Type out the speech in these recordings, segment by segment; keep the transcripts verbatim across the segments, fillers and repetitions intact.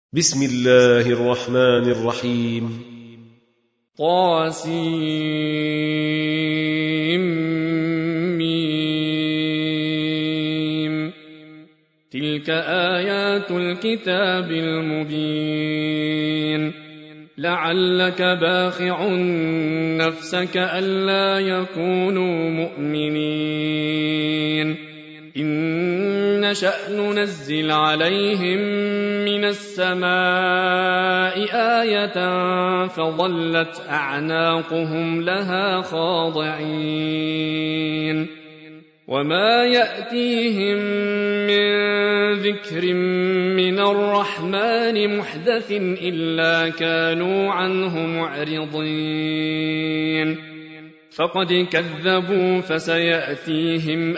بسم الله الرحمن الرحيم. طاسيم. تلك آيات الكتاب المبين. لعلك باخع نفسك ألا يكونوا مؤمنين إن نشأ ننزل عليهم من السماء آية فظلت أعناقهم لها خاضعين وما يأتيهم من ذكر من الرحمن محدث إلا كانوا عنه معرضين فقد كذبوا فسيأتيهم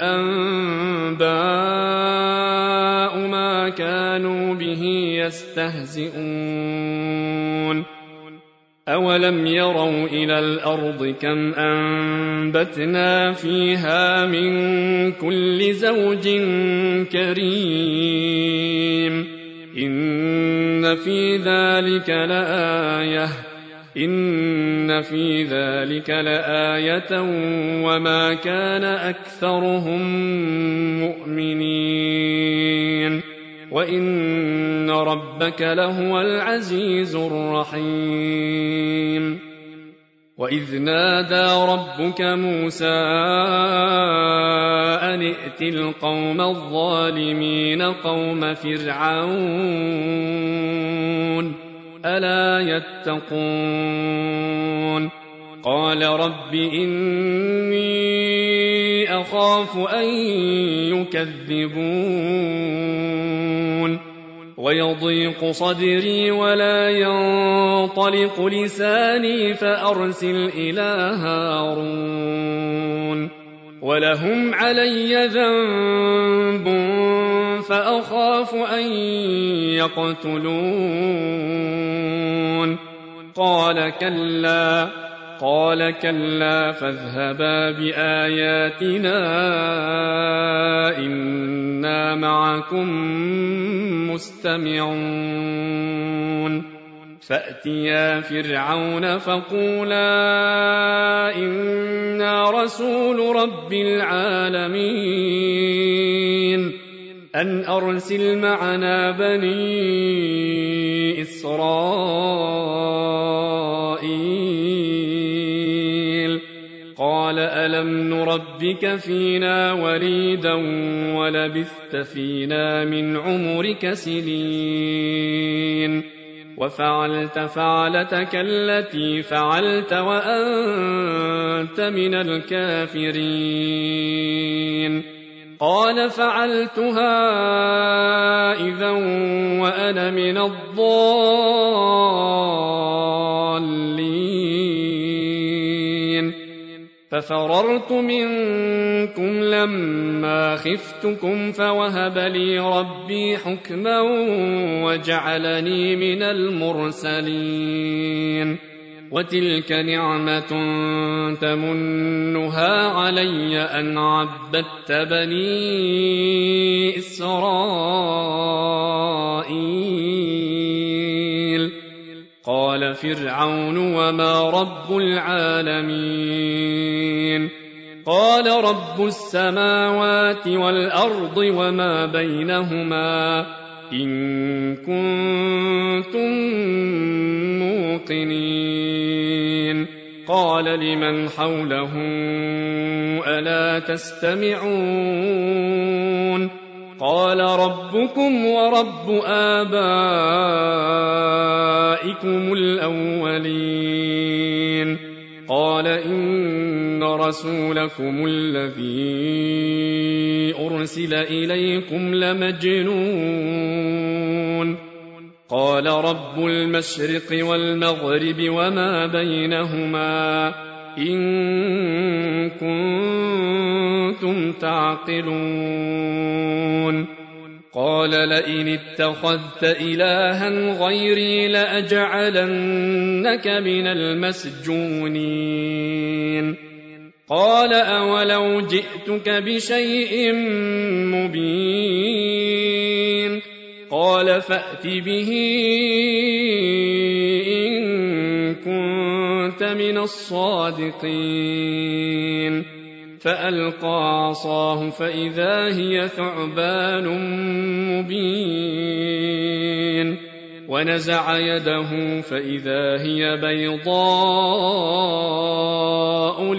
أنباء ما كانوا به يستهزئون أولم يروا إلى الأرض كم أنبتنا فيها من كل زوج كريم إن في ذلك لآية إن في ذلك لآية وما كان أكثرهم مؤمنين وإن ربك لهو العزيز الرحيم وإذ نادى ربك موسى أن ائت القوم الظالمين قوم فرعون ألا يتقون قال رب إني أخاف أن يكذبون ويضيق صدري ولا ينطلق لساني فأرسل إلى هارون ولهم علي ذنب فأخاف أن يقتلون قال كلا قال كلا فاذهبا بآياتنا إنا معكم مستمعون فأتيا فرعون فقولا إنا رسول رب العالمين أن أرسل معنا بني إسرائيل قال ألم نربك فينا وليدا ولبثت فينا من عمرك سنين وفعلت فعلتك التي فعلت وأنت من الكافرين قال فعلتها إذا وأنا من الضالين ففررت منكم لما خفتكم فوهب لي ربي حكما وجعلني من المرسلين وتلك نعمة تمنها علي أن عبدت بني إسرائيل قال فرعون وما رب العالمين قال رب السماوات والأرض وما بينهما إن كنتم موقنين قال لمن حوله ألا تستمعون قال ربكم ورب آبائكم الأولين قال إن رسولكم الذي أرسل إليكم لمجنون قال رب المشرق والمغرب وما بينهما إن كنتم تعقلون قال لئن اتخذت إلها غيري لأجعلنك من المسجونين قال أولو جئتك بشيء مبين قال فأت به إن كنت من الصادقين فألقى عصاه فإذا هي ثعبان مبين ونزع يده فإذا هي بيضاء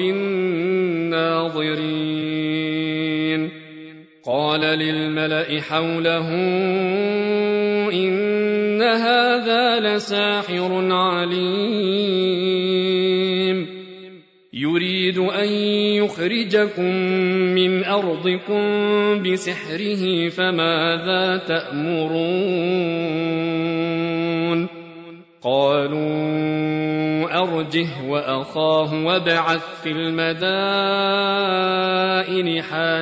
للناظرين قال للملأ حوله إن هذا لساحر عليم يريد أن يخرجكم من أرضكم بسحره فماذا تأمرون قالوا أرجه وأخاه وابعث في المدائن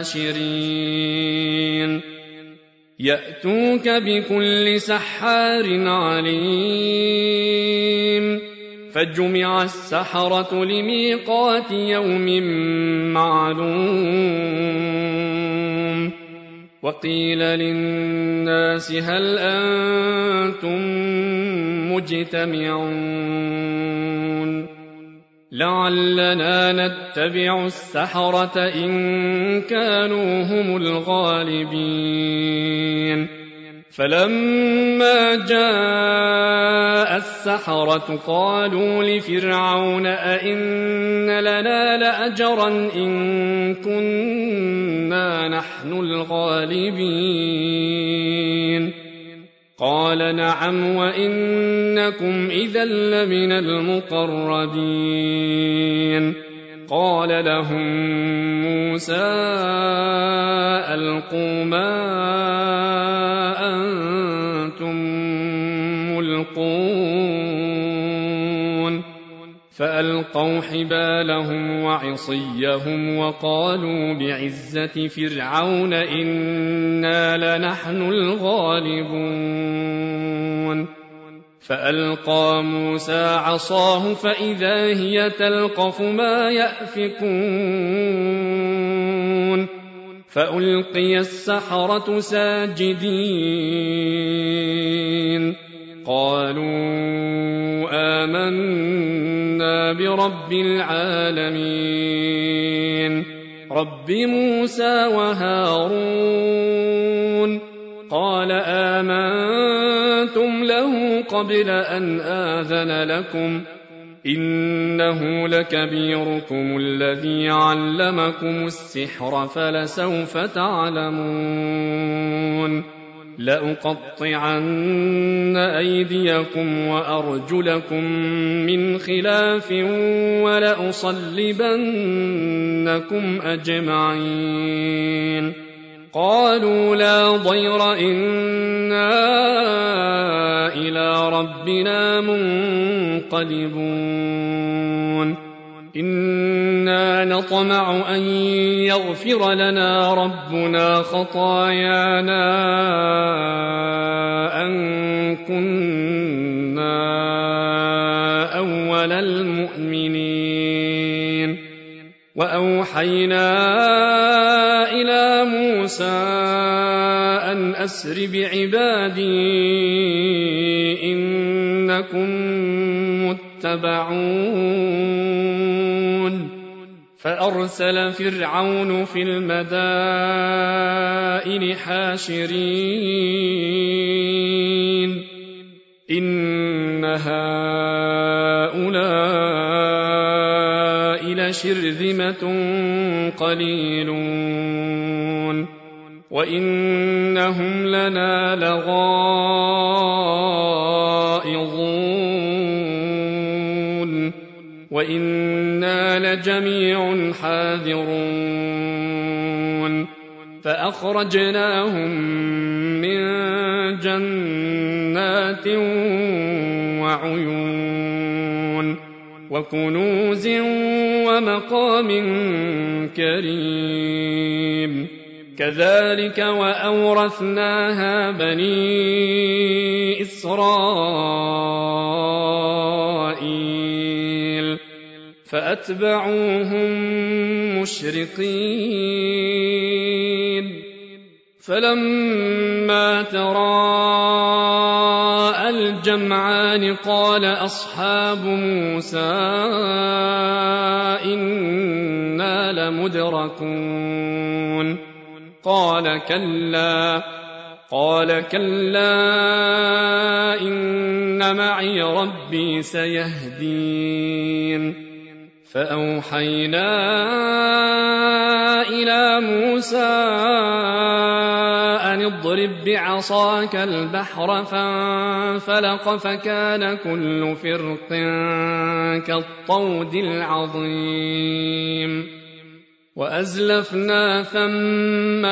حاشرين يأتوك بكل سحار عليم فجمع السحرة لميقات يوم معلوم وقيل للناس هل أنتم مجتمعون لعلنا نتبع السحرة إن كانوا هم الغالبين فلما جاء السحرة قالوا لفرعون أئن لنا لأجرا إن كنا نحن الغالبين قال نعم وإنكم إذا لمن المقربين قال لهم موسى ألقوا ما أنتم ملقون فألقوا حبالهم وعصيهم وقالوا بعزة فرعون إنا لنحن الغالبون فألقى موسى عصاه فإذا هي تلقف ما يأفكون فألقي السحرة ساجدين قالوا آمنا برب العالمين رب موسى وهارون قال آمنتم له قبل أن آذن لكم إنه لكبيركم الذي علمكم السحر فلسوف تعلمون لأقطعن أيديكم وأرجلكم من خلاف ولأصلبنكم أجمعين قالوا لا ضير إنا إلى ربنا منقلبون إنا نطمع أن يغفر لنا ربنا خطايانا أن كنا أول المؤمنين وأوحينا إلى موسى أن أسر بعبادي إنكم متبعون فأرسل فرعون في المدائن حاشرين إن هؤلاء لشرذمة قليلون وإنهم لنا لغائظون وإنا لجميع حاذرون فأخرجناهم من جنات وعيون وكنوز ومقام كريم كذلك وأورثناها بني إسرائيل فأتبعوهم مشرقين فلما تراءى الجمعان قال أصحاب موسى إنا لمدركون قال كلا قال كلا إن معي ربي سيهدين فأوحينا إلى موسى أن اضرب بعصاك البحر فانفلق فكان كل فرق كالطود العظيم وأزلفنا ثم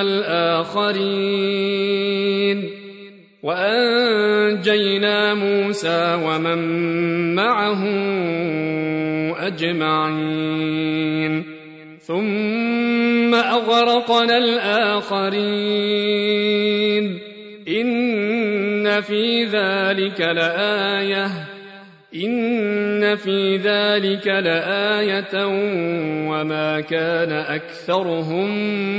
الآخرين وأنجينا موسى ومن معه أجمعين ثم أغرقنا الآخرين إن في ذلك لآية إن في ذلك لآية وما كان أكثرهم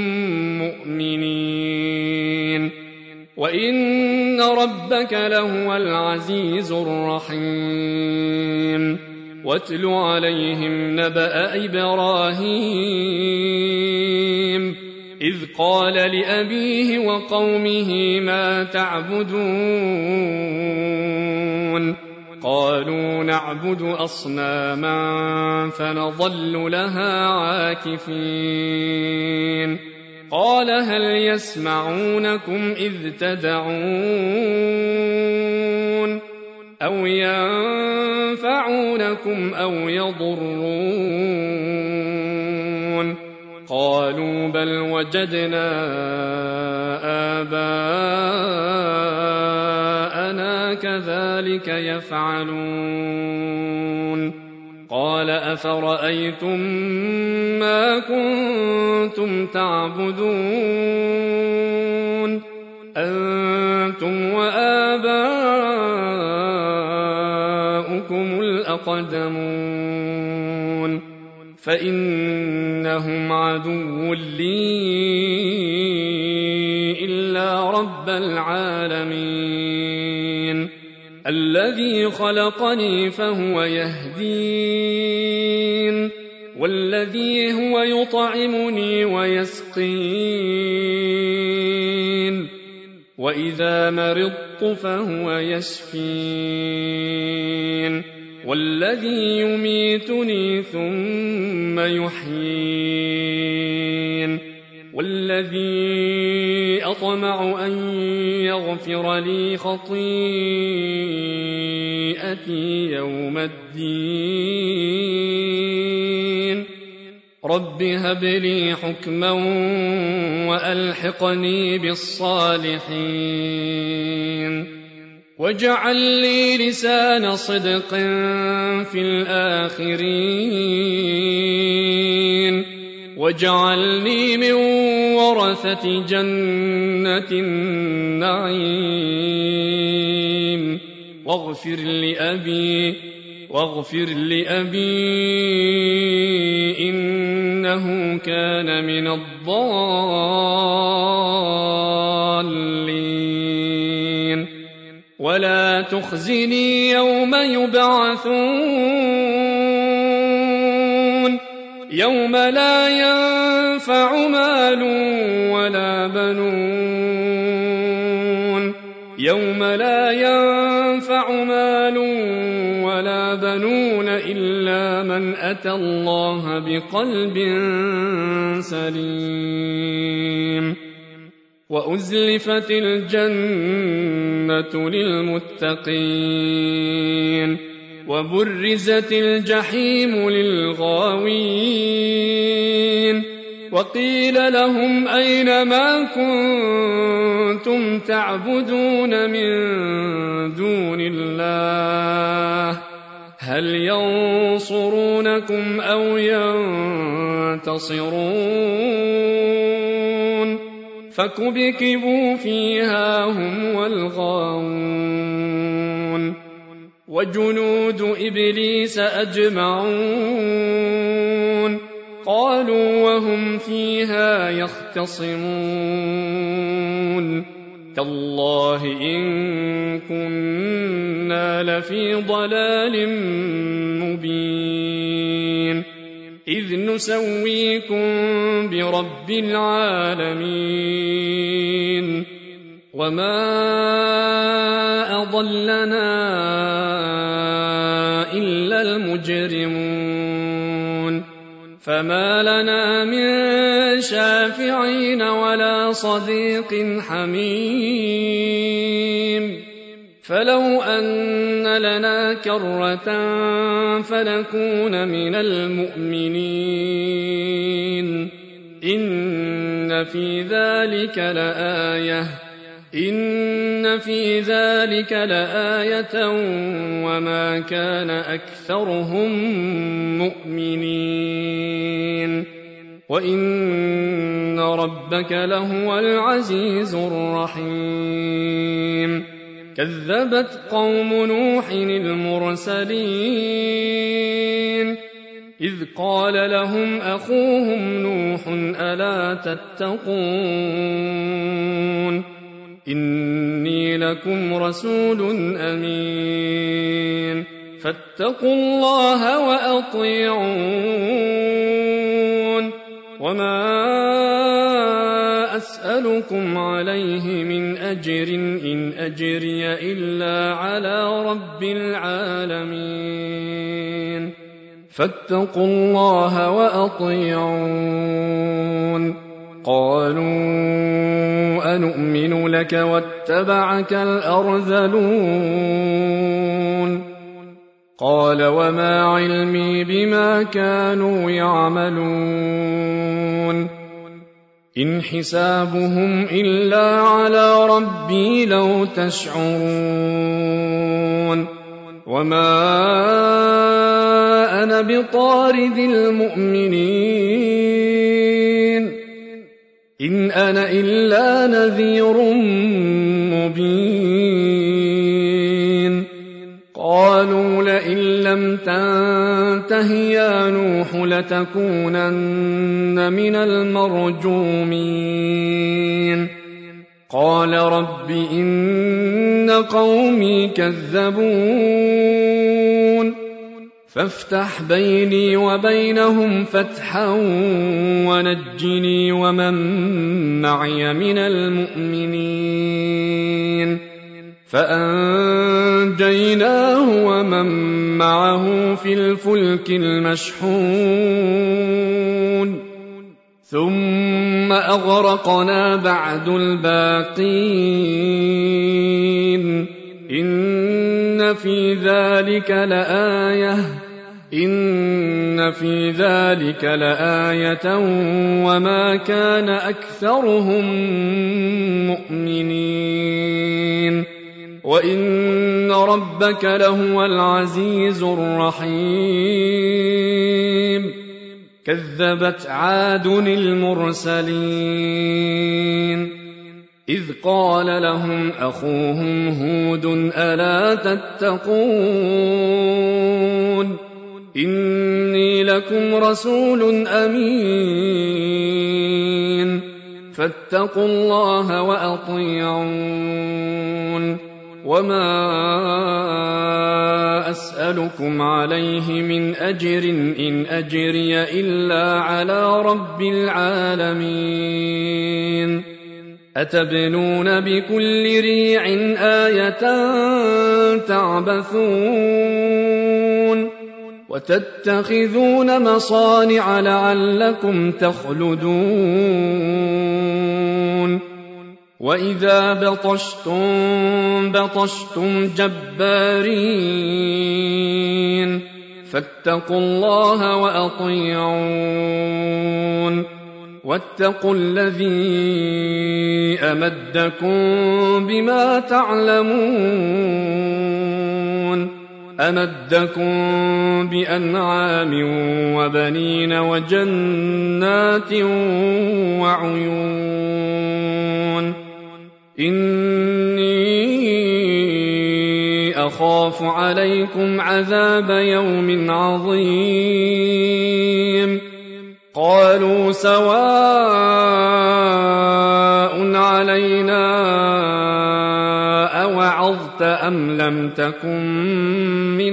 مؤمنين وإن ربك لهو العزيز الرحيم واتل عليهم نبأ إبراهيم إذ قال لأبيه وقومه ما تعبدون قالوا نعبد أصناما فنظل لها عاكفين قال هل يسمعونكم إذ تدعون أو ينفعونكم أو يضرون قالوا بل وجدنا آباءنا كذلك يفعلون قال أفرأيتم ما كنتم تعبدون أنتم وآباؤكم الأقدمون فإنهم عدو لي إلا رب العالمين الذي خلقني فهو يهدين والذي هو يطعمني ويسقين وإذا مرضت فهو يشفين والذي يميتني ثم يحيين والذي أطمع أن يغفر لي خطيئتي يوم الدين رب هب لي حكما وألحقني بالصالحين واجعل لي لسان صدق في الآخرين واجعلني من ورثة جنة النعيم واغفر لأبي واغفر لأبي إنه كان من الضالين ولا تخزني يوم يبعثون يوم لا ينفع مال ولا بنون يوم لا ينفع مال ولا بنون إلا من أتى الله بقلب سليم وأزلفت الجنة للمتقين وبرزت الجحيم للغاوين وقيل لهم أين ما كنتم تعبدون من دون الله هل ينصرونكم أو ينتصرون فكبكبوا فيها هم والغاوون وجنود إبليس أجمعون قالوا وهم فيها يختصمون تالله إن كنا لفي ضلال مبين إذ نسويكم برب العالمين وما أضلنا إلا المجرمون فما لنا من شافعين ولا صديق حميم فلو أن لنا كرة فنكون من المؤمنين إن في ذلك لآية إن في ذلك لآية وما كان أكثرهم مؤمنين وإن ربك لهو العزيز الرحيم كذبت قوم نوح المرسلين إذ قال لهم أخوهم نوح ألا تتقون إني لكم رسول أمين فاتقوا الله وأطيعون وما أسألكم عليه من أجر إن أجري إلا على رب العالمين فاتقوا الله وأطيعون قالوا أنؤمن لك واتبعك الأرذلون قال وما علمي بما كانوا يعملون إن حسابهم إلا على ربي لو تشعرون وما أنا بطارد المؤمنين إن أنا إلا نذير مبين قالوا لئن لم تنته يا نوح لتكونن من المرجومين قال رب إن قومي كذبون فافتح بيني وبينهم فتحا ونجني ومن معي من المؤمنين فأنجيناه ومن معه في الفلك المشحون ثم أغرقنا بعد الباقين إن في ذلك لآية إن في ذلك لآية وما كان أكثرهم مؤمنين وإن ربك لهو العزيز الرحيم كذبت عاد المرسلين إذ قال لهم أخوهم هود ألا تتقون إني لكم رسول أمين فاتقوا الله وأطيعون وما أسألكم عليه من أجر إن أجري إلا على رب العالمين أتبنون بكل ريع آية تعبثون وتتخذون مصانع لعلكم تخلدون وإذا بطشتم بطشتم جبارين فاتقوا الله وأطيعون واتقوا الذي أمدكم بما تعلمون أمدكم بأنعام وبنين وجنات وعيون إني أخاف عليكم عذاب يوم عظيم قالوا سواء علينا أوعظت أم لم تكن من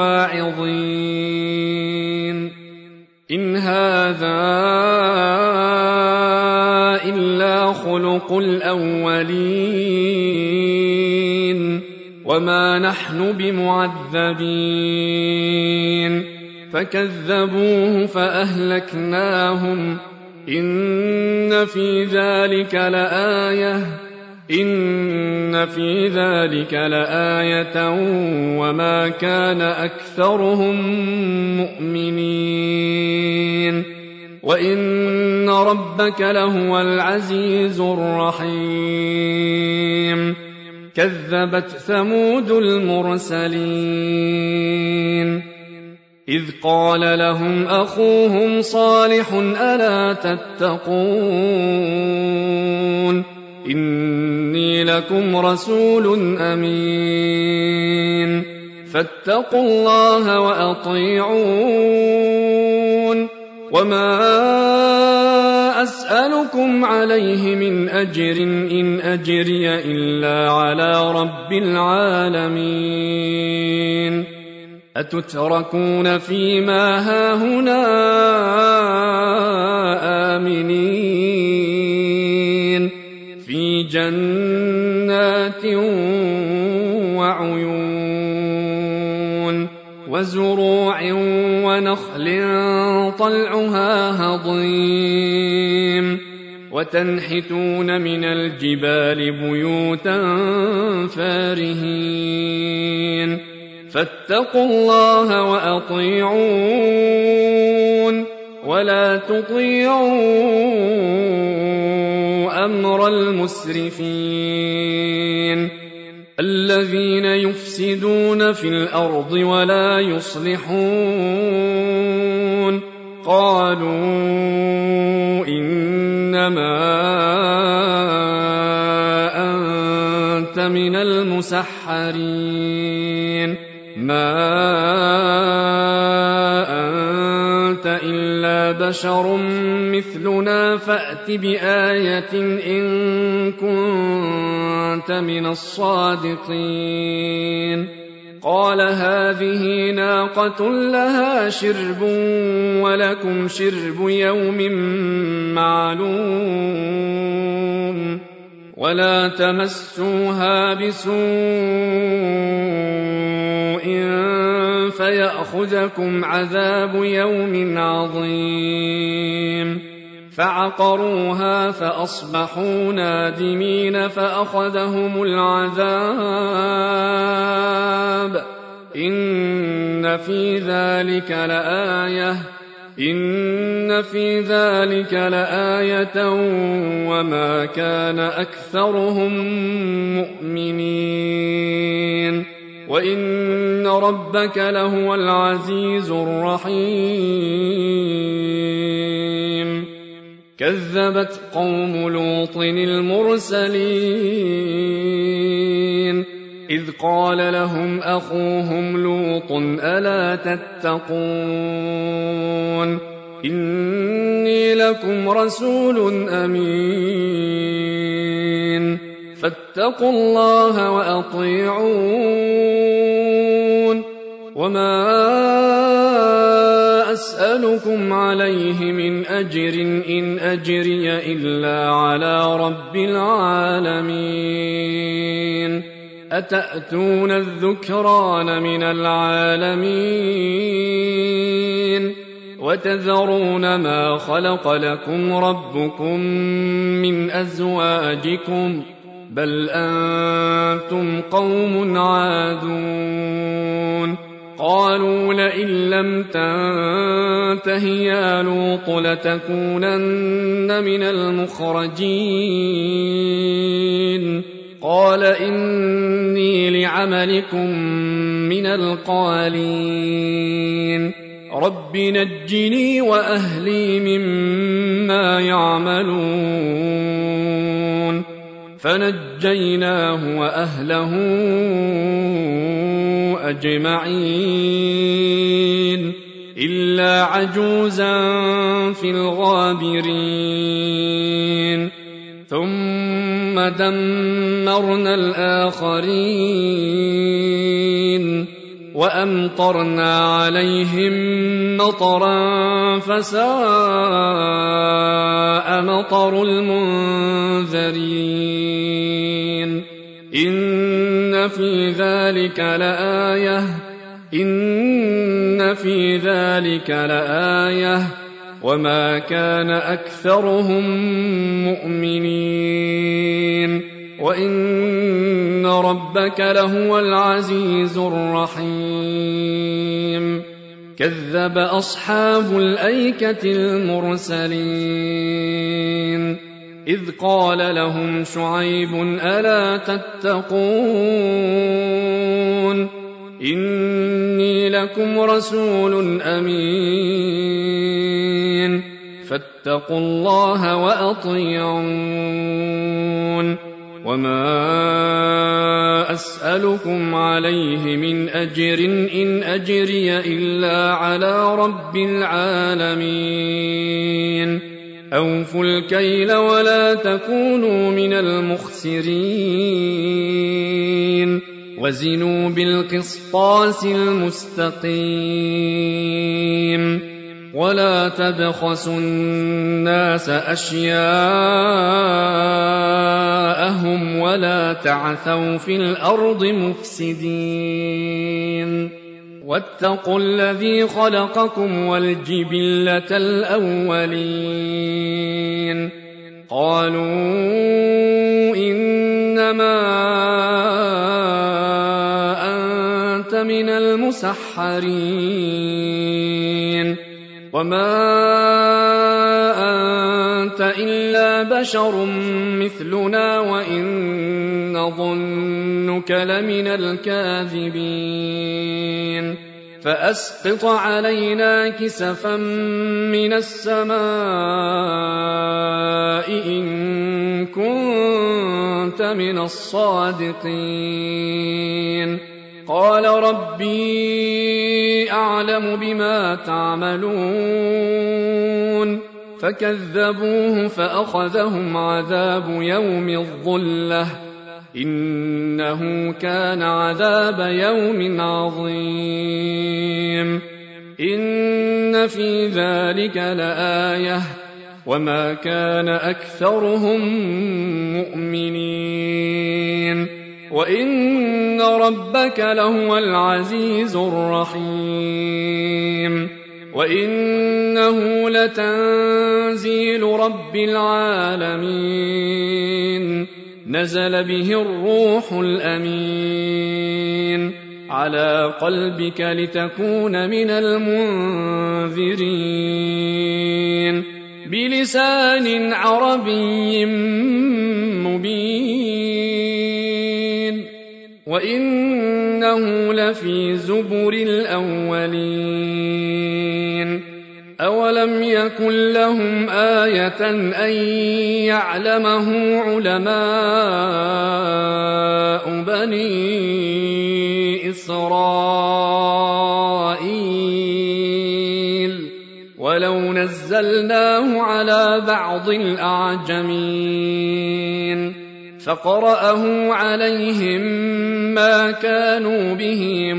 الواعظين إن هذا إلا خلق الأولين وما نحن بمعذبين فكذبوه فأهلكناهم إن في ذلك لآية إن في ذلك لآية وما كان أكثرهم مؤمنين وإن ربك لهو العزيز الرحيم كذبت ثمود المرسلين إذ قال لهم أخوهم صالح ألا تتقون إني لكم رسول أمين فاتقوا الله وأطيعون وما أسألكم عليه من أجر إن أجري إلا على رب العالمين أتتركون فيما هاهنا آمنين في جنات وعيون وزروع ونخل طلعها هضيم وتنحتون من الجبال بيوتا فارهين فاتقوا الله وأطيعون ولا تطيعوا أمر المسرفين الذين يفسدون في الأرض ولا يصلحون قالوا إنما أنت من المسحرين ما أنت إلا بشر مثلنا فأت بآية إن كنت من الصادقين قال هذه ناقة لها شرب ولكم شرب يوم معلوم ولا تمسوها بسوء فيأخذكم عذاب يوم عظيم فعقروها فأصبحوا نادمين فأخذهم العذاب إن في ذلك لآية إن في ذلك لآية وما كان أكثرهم مؤمنين وإن ربك لهو العزيز الرحيم كذبت قوم لوط المرسلين إذ قال لهم أخوهم لوط ألا تتقون إني لكم رسول أمين فاتقوا الله وأطيعون وما أسألكم عليه من أجر إن أجري إلا على رب العالمين أتأتون الذكران من العالمين وتذرون ما خلق لكم ربكم من أزواجكم بل أنتم قوم عادون قالوا لئن لم تنته يا لوط لتكونن من المخرجين قال إني لعملكم من القالين رب نجني وأهلي مما يعملون فنجيناه وأهله أجمعين إلا عجوزا في الغابرين ثم دمرنا الآخرين وأمطرنا عليهم مطرا فساء مطر المنذرين إن في ذلك لآية إن في ذلك لآية وما كان أكثرهم مؤمنين وإن ربك لهو العزيز الرحيم كذب أصحاب الأيكة المرسلين إذ قال لهم شعيب ألا تتقون إني لكم رسول أمين فاتقوا الله وأطيعون وما أسألكم عليه من أجر إن أجري إلا على رب العالمين أوفوا الكيل ولا تكونوا من المخسرين وزنوا بالقسطاس المستقيم ولا تبخسوا الناس أشياءهم ولا تعثوا في الأرض مفسدين واتقوا الذي خلقكم والجبلة الأولين قالوا إنما أنت من المسحرين وما أنت إلا بشر مثلنا وإن نظنك لمن الكاذبين فأسقط علينا كسفا من السماء إن كنت من الصادقين قال ربي أعلم بما تعملون فكذبوه فأخذهم عذاب يوم الظلة إنه كان عذاب يوم عظيم إن في ذلك لآية وما كان أكثرهم مؤمنين وإن ربك لهو العزيز الرحيم وإنه لتنزيل رب العالمين نزل به الروح الأمين على قلبك لتكون من المنذرين بلسان عربي مبين وإنه لفي زبر الأولين أولم يكن لهم آية أن يعلمه علماء بني إسرائيل ولو نزلناه على بعض الأعجمين فقرأه عليهم ما كانوا به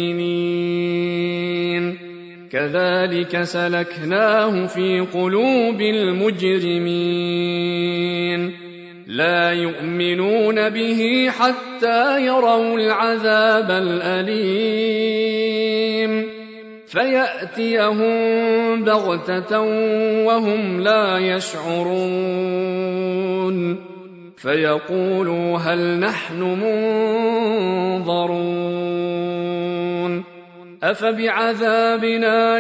مؤمنين كذلك سلكناه في قلوب المجرمين لا يؤمنون به حتى يروا العذاب الأليم فيأتيهم بغتة وهم لا يشعرون فيقولوا هل نحن منظرون أفبعذابنا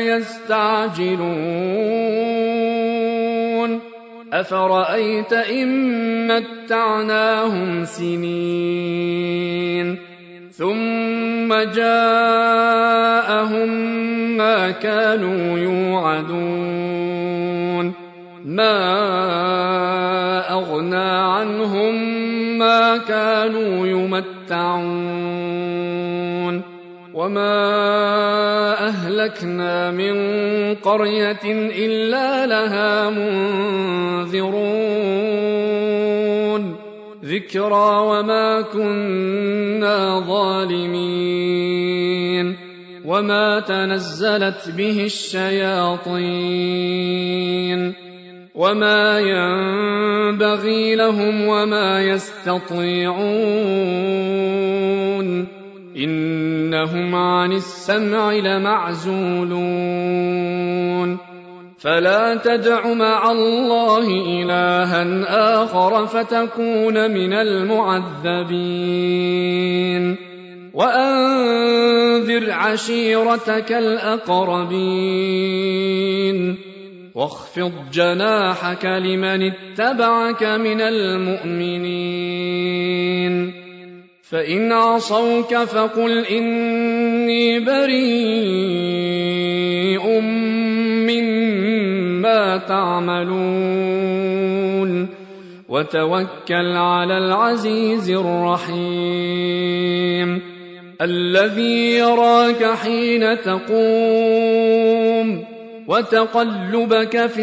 يستعجلون أفرأيت إن متعناهم سنين ثم جاءهم ما كانوا يوعدون ما أغنى عنهم ما كانوا يمتعون وما أهلكنا من قرية إلا لها منذرون ذكرى وما كنا ظالمين وما تنزلت به الشياطين وما ينبغي لهم وما يستطيعون إنهم عن السمع لمعزولون فلا تدع مع الله إلها آخر فتكون من المعذبين وأنذر عشيرتك الأقربين واخفض جناحك لمن اتبعك من المؤمنين فإن عصوك فقل إني بريء مما تعملون وتوكل على العزيز الرحيم الذي يراك حين تقوم وتقلبك في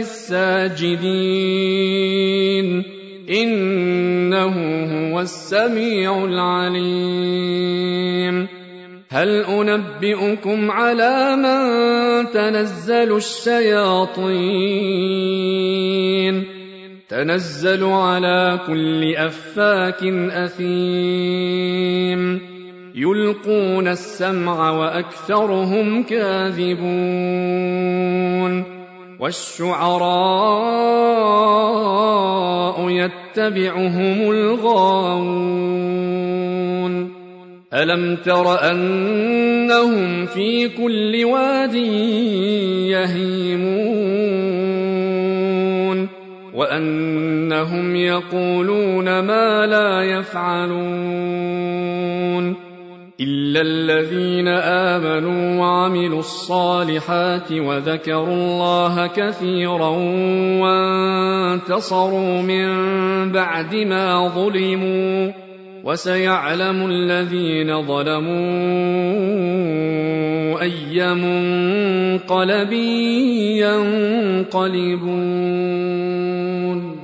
الساجدين إنه هو السميع العليم هل أنبئكم على من تنزل الشياطين تنزل على كل أفاك أثيم يلقون السمع وأكثرهم كاذبون والشعراء يتبعهم الغاوون ألم تر أنهم في كل واد يهيمون وأنهم يقولون ما لا يفعلون إلا الذين آمنوا وعملوا الصالحات وذكروا الله كثيرا وانتصروا من بعد ما ظلموا وسيعلم الذين ظلموا أي منقلب ينقلبون